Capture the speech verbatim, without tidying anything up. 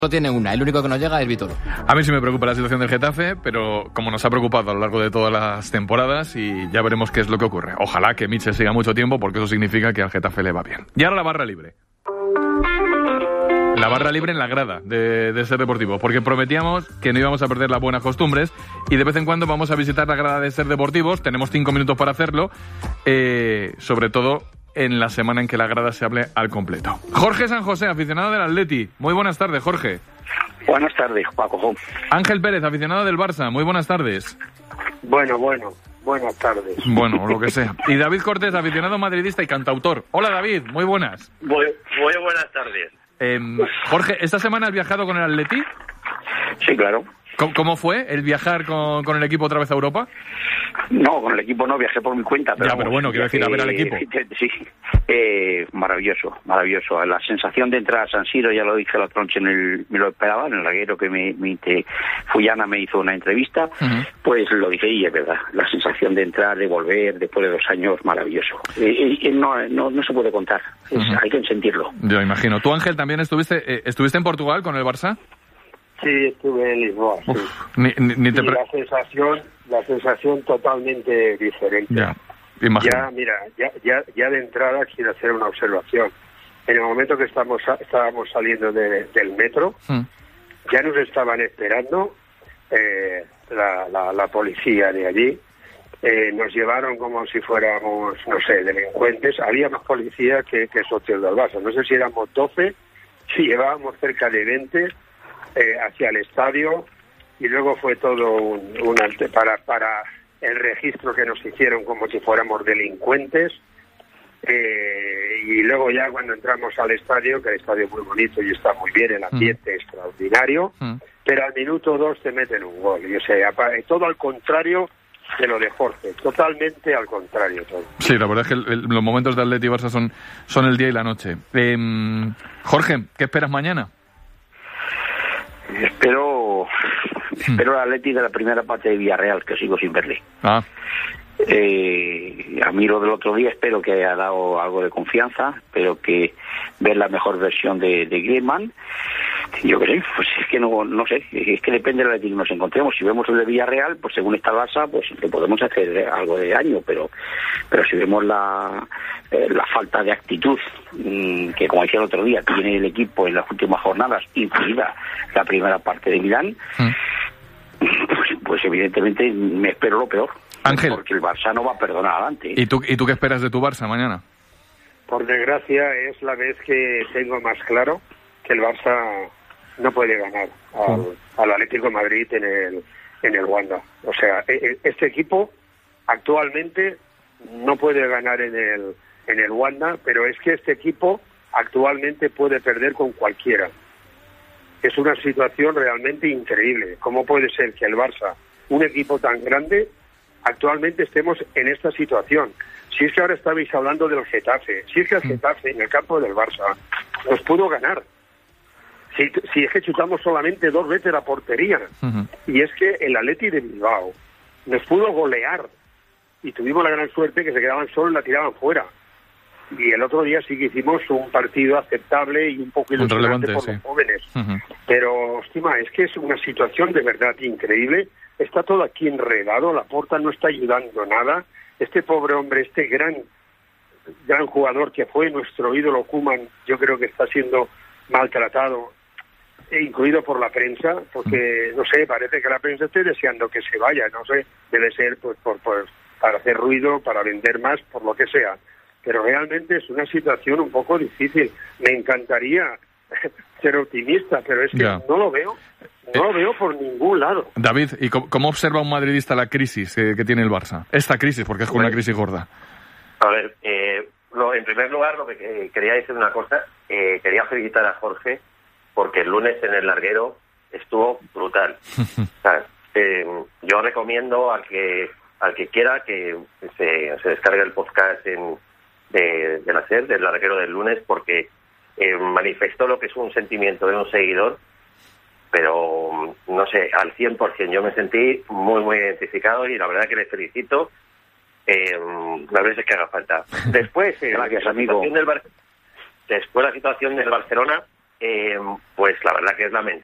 No tiene una, el único que nos llega es Vítor. A mí sí me preocupa la situación del Getafe, pero como nos ha preocupado a lo largo de todas las temporadas, y ya veremos qué es lo que ocurre. Ojalá que Mitchell siga mucho tiempo, porque eso significa que al Getafe le va bien. Y ahora la barra libre. La barra libre en la grada de, de Ser Deportivo, porque prometíamos que no íbamos a perder las buenas costumbres y de vez en cuando vamos a visitar la grada de Ser Deportivos. Tenemos cinco minutos para hacerlo, eh, sobre todo en la semana en que la grada se hable al completo. Jorge San José, aficionado del Atleti. Muy buenas tardes, Jorge. Buenas tardes, Paco. Ángel Pérez, aficionado del Barça. Muy buenas tardes. Bueno, bueno, buenas tardes. Bueno, lo que sea. Y David Cortés, aficionado madridista y cantautor. Hola, David, muy buenas. Muy, muy buenas tardes. Eh, Jorge, ¿esta semana has viajado con el Atleti? Sí, claro. ¿Cómo, cómo fue el viajar con, con el equipo otra vez a Europa? No, con el equipo no, viajé por mi cuenta. Pero ya, pero bueno, quiero decir, a ver al equipo. Sí, eh, maravilloso, maravilloso. La sensación de entrar a San Siro, ya lo dije la tronche, en el, me lo esperaba, en el laguero que me, me Fullana me hizo una entrevista, uh-huh. Pues lo dije y es verdad. La sensación de entrar, de volver, después de dos años, maravilloso. Eh, eh, no, no, no se puede contar, es, uh-huh. Hay que sentirlo. Yo imagino. ¿Tú, Ángel, también estuviste, eh, estuviste en Portugal con el Barça? Sí, estuve en Lisboa, sí. Uf, ni, ni, ni te pre... y la sensación, la sensación totalmente diferente. Ya, imagino. Ya, mira, ya, ya, ya de entrada quiero hacer una observación. En el momento que estamos estábamos saliendo de, del metro, mm. ya nos estaban esperando eh, la, la, la policía de allí. Eh, nos llevaron como si fuéramos, no sé, delincuentes. Había más policía que, que socios del Barça. No sé si éramos doce, si llevábamos cerca de veinte. Eh, hacia el estadio, y luego fue todo un, un para para el registro que nos hicieron como si fuéramos delincuentes, eh, y luego ya cuando entramos al estadio, que el estadio es muy bonito y está muy bien, el ambiente mm. extraordinario, mm. pero al minuto dos te meten un gol, y o sea, todo al contrario de lo de Jorge, totalmente al contrario todo. Sí, la verdad es que el, el, los momentos de Atleti y Barça son, son el día y la noche. Eh, Jorge, ¿qué esperas mañana? Espero hmm. espero la Atleti de la primera parte de Villarreal, que sigo sin verle. Ah. Eh, a mí lo del otro día espero que haya dado algo de confianza, espero que ver la mejor versión de, de Griezmann. Yo qué sé, pues es que no no sé, es que depende de la Atleti que nos encontremos. Si vemos el de Villarreal, pues según esta Barça, pues le podemos hacer algo de daño, pero pero si vemos la eh, la falta de actitud mmm, que, como decía el otro día, tiene el equipo en las últimas jornadas, incluida la primera parte de Milán, mm. pues, pues evidentemente me espero lo peor. Ángel, porque el Barça no va a perdonar adelante. ¿Y tú, ¿Y tú qué esperas de tu Barça mañana? Por desgracia, es la vez que tengo más claro que el Barça no puede ganar al, uh-huh. al Atlético de Madrid en el, en el Wanda. O sea, este equipo actualmente no puede ganar en el, en el Wanda, pero es que este equipo actualmente puede perder con cualquiera. Es una situación realmente increíble. ¿Cómo puede ser que el Barça, un equipo tan grande, actualmente estemos en esta situación? Si es que ahora estabais hablando del Getafe, si es que el Getafe en el campo del Barça nos pudo ganar. Si, si es que chutamos solamente dos veces la portería, uh-huh. y es que el Atleti de Bilbao nos pudo golear y tuvimos la gran suerte que se quedaban solos y la tiraban fuera. Y el otro día sí que hicimos un partido aceptable y un poco ilusionante por sí. los jóvenes. Uh-huh. Pero, estima, es que es una situación de verdad increíble. Está todo aquí enredado, Laporta no está ayudando nada. Este pobre hombre, este gran gran jugador que fue nuestro ídolo Koeman, yo creo que está siendo maltratado, e incluido por la prensa, porque, no sé, parece que la prensa esté deseando que se vaya, no sé, debe ser pues por, por para hacer ruido, para vender más, por lo que sea. Pero realmente es una situación un poco difícil. Me encantaría ser optimista, pero es que yeah. no lo veo, no eh, lo veo por ningún lado. David, ¿y cómo, cómo observa un madridista la crisis que, que tiene el Barça? Esta crisis, porque es bueno, una crisis gorda. A ver, eh, lo, en primer lugar, lo que eh, quería decir una cosa, eh, quería felicitar a Jorge, porque el lunes en el larguero estuvo brutal. O sea, eh, yo recomiendo al que al que quiera que se, se descargue el podcast en, de, de la SER, del larguero del lunes, porque eh, manifestó lo que es un sentimiento de un seguidor, pero no sé, al cien por ciento. Yo me sentí muy, muy identificado y la verdad que le felicito eh, las veces que haga falta. Después, eh, Gracias, la amigo. situación del Bar- después la situación del Barcelona, eh, pues la verdad que es lamentable.